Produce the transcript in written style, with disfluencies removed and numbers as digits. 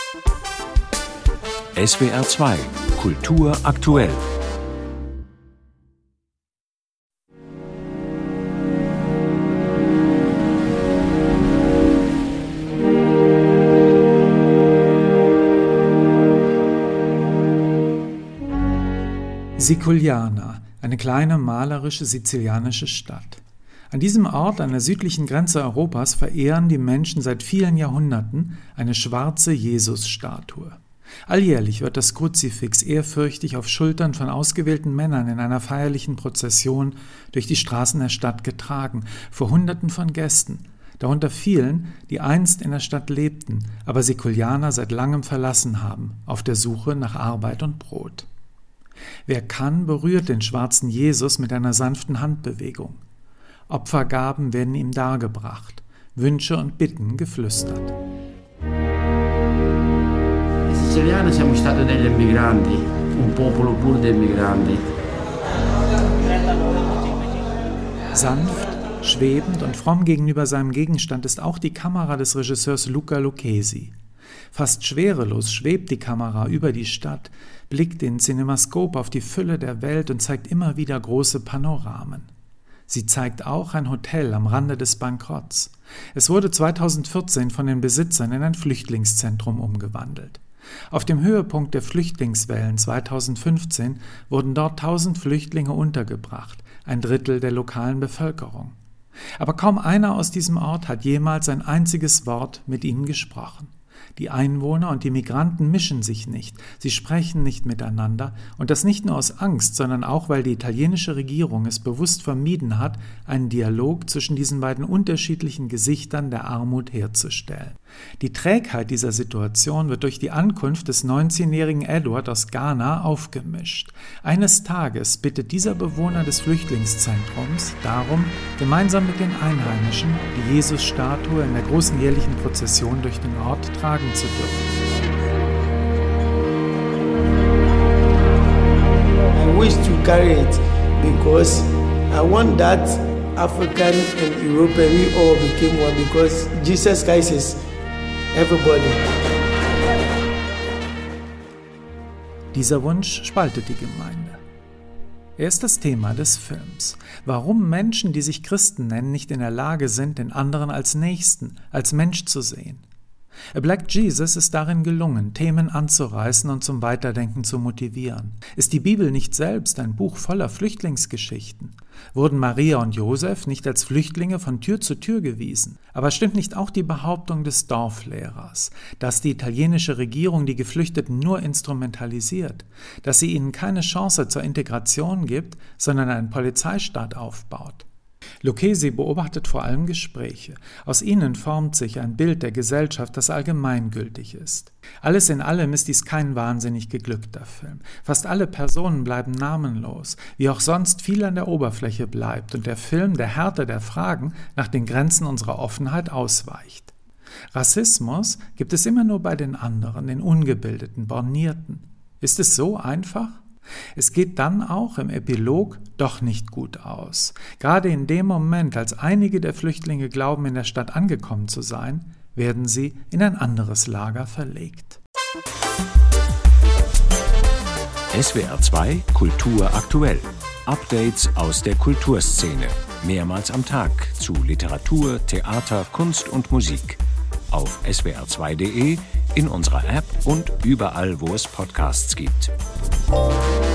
SWR 2 Kultur aktuell. Siculiana, eine kleine malerische sizilianische Stadt. An diesem Ort an der südlichen Grenze Europas verehren die Menschen seit vielen Jahrhunderten eine schwarze Jesusstatue. Alljährlich wird das Kruzifix ehrfürchtig auf Schultern von ausgewählten Männern in einer feierlichen Prozession durch die Straßen der Stadt getragen, vor Hunderten von Gästen, darunter vielen, die einst in der Stadt lebten, aber Siculiana seit langem verlassen haben, auf der Suche nach Arbeit und Brot. Wer kann, berührt den schwarzen Jesus mit einer sanften Handbewegung. Opfergaben werden ihm dargebracht, Wünsche und Bitten geflüstert. I siciliani siamo stati degli emigranti, un popolo pur di emigranti. Sanft, schwebend und fromm gegenüber seinem Gegenstand ist auch die Kamera des Regisseurs Luca Lucchesi. Fast schwerelos schwebt die Kamera über die Stadt, blickt in Cinemascope auf die Fülle der Welt und zeigt immer wieder große Panoramen. Sie zeigt auch ein Hotel am Rande des Bankrotts. Es wurde 2014 von den Besitzern in ein Flüchtlingszentrum umgewandelt. Auf dem Höhepunkt der Flüchtlingswellen 2015 wurden dort 1000 Flüchtlinge untergebracht, ein Drittel der lokalen Bevölkerung. Aber kaum einer aus diesem Ort hat jemals ein einziges Wort mit ihnen gesprochen. Die Einwohner und die Migranten mischen sich nicht, sie sprechen nicht miteinander und das nicht nur aus Angst, sondern auch, weil die italienische Regierung es bewusst vermieden hat, einen Dialog zwischen diesen beiden unterschiedlichen Gesichtern der Armut herzustellen. Die Trägheit dieser Situation wird durch die Ankunft des 19-jährigen Edward aus Ghana aufgemischt. Eines Tages bittet dieser Bewohner des Flüchtlingszentrums darum, gemeinsam mit den Einheimischen die Jesusstatue in der großen jährlichen Prozession durch den Ort tragen zu dürfen. I wish to carry it because I want that African and European we all became one because Jesus Christ is everybody. Dieser Wunsch spaltet die Gemeinde. Er ist das Thema des Films. Warum Menschen, die sich Christen nennen, nicht in der Lage sind, den anderen als Nächsten, als Mensch zu sehen. A Black Jesus ist darin gelungen, Themen anzureißen und zum Weiterdenken zu motivieren. Ist die Bibel nicht selbst ein Buch voller Flüchtlingsgeschichten? Wurden Maria und Josef nicht als Flüchtlinge von Tür zu Tür gewiesen? Aber stimmt nicht auch die Behauptung des Dorflehrers, dass die italienische Regierung die Geflüchteten nur instrumentalisiert, dass sie ihnen keine Chance zur Integration gibt, sondern einen Polizeistaat aufbaut? Lucchesi beobachtet vor allem Gespräche. Aus ihnen formt sich ein Bild der Gesellschaft, das allgemeingültig ist. Alles in allem ist dies kein wahnsinnig geglückter Film. Fast alle Personen bleiben namenlos, wie auch sonst viel an der Oberfläche bleibt und der Film der Härte der Fragen nach den Grenzen unserer Offenheit ausweicht. Rassismus gibt es immer nur bei den anderen, den Ungebildeten, Bornierten. Ist es so einfach? Es geht dann auch im Epilog doch nicht gut aus. Gerade in dem Moment, als einige der Flüchtlinge glauben, in der Stadt angekommen zu sein, werden sie in ein anderes Lager verlegt. SWR 2 Kultur aktuell. Updates aus der Kulturszene. Mehrmals am Tag zu Literatur, Theater, Kunst und Musik. Auf swr2.de, in unserer App und überall, wo es Podcasts gibt.